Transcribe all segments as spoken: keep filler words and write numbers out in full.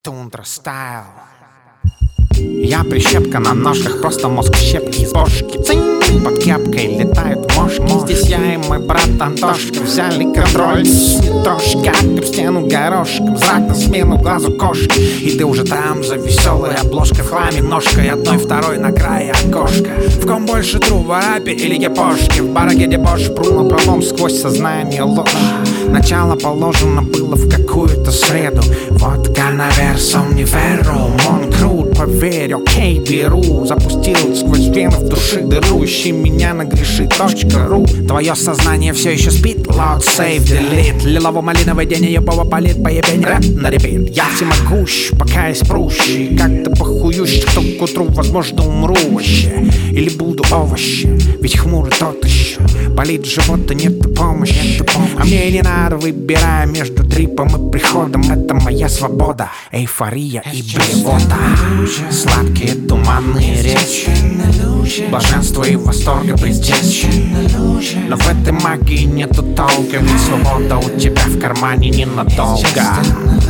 Тундра стайл. Я прищепка на ножках, просто мозг в щепки из бошки. Цинь! Под кепкой летают мошки. Здесь я и мой брат Антошка взяли контроль. Не трожь, как об стену горошком. Зрак на смену глазу кошки. И ты уже там за веселой обложкой. В хламе ножкой одной, второй на крае окошка. В ком больше тру, в арапе или япошке? В бараге дебош, пру на пролом сквозь сознание ложь. Начало положено было в какую-то среду. Водка на версом не веру. Он крут, поверь, окей, беру. Запустил сквозь вены в души дыру. Ищи меня на греши точка ру. Твое сознание все еще спит. Loud, save, delete. Лилово-малиновый день ее палит по ебень. Рэп на репит. Я всемогущ, пока есть прущий. Как-то похующий, что к утру, возможно, умру вообще. Или буду овощи, ведь хмурый тот еще. Болит живот, и нет помощи. А мне не надо, выбирая между трипом и приходом. Это моя свобода, эйфория и блевота. Сладкие туманные речи, блаженство и восторга предтечи. Но в этой магии нету толка, ведь свобода у тебя в кармане ненадолго.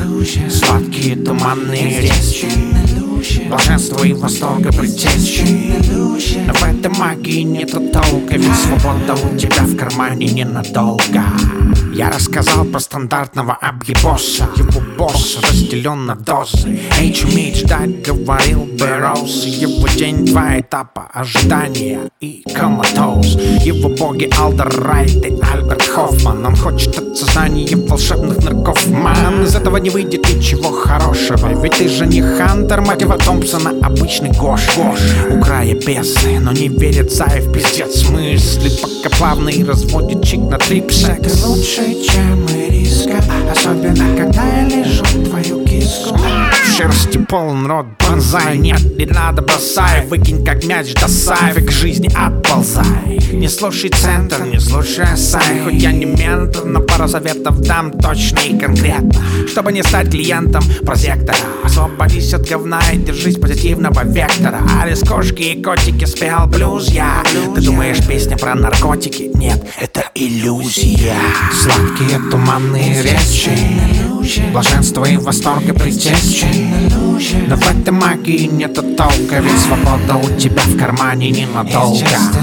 Сладкие туманные речи, блаженство и восторга предтечи. Но в этой магии нету толка, ведь свобода у тебя в кармане ненадолго. Я рассказал про стандартного объебоса. Его босс разделен на дозы. Эйч уметь ждать, говорил Бэрроуз. Его день, два этапа ожидания и коматоз. Его боги Алдер Райт и Альберт Хоффман. Он хочет от сознания волшебных наркоман. Из этого не выйдет ничего хорошего, ведь ты же не Хантер, мать его Томпсона, обычный Гош. Гош у края бездны, но не верит Заев, пиздец мысли. Пока плавный разводит чик на трип-секс. Лучше, чем ириска, особенно когда я лежу твою киску. В шерсти полон рот бонзай. Нет, не надо, бросай. Выкинь как мяч, досай. К жизни отползай. Не слушай центр, не слушай сай. Хоть я не ментор, но пару советов дам точно и конкретно, чтобы не стать клиентом прозектора. Освободись от говна и держись позитивного вектора. Алис, кошки и котики, спел блюз я. Ты думаешь, песня про наркотики? Нет, это иллюзия. Сладкие туманные речи, блаженство и восторга предтечи. Но в этой магии нету толка, ведь свобода у тебя в кармане ненадолго.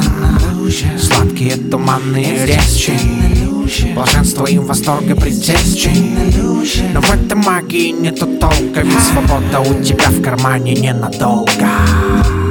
Сладкие туманные речи, блаженство и восторга предтечи. Но в этой магии нету толка, ведь свобода у тебя в кармане ненадолго.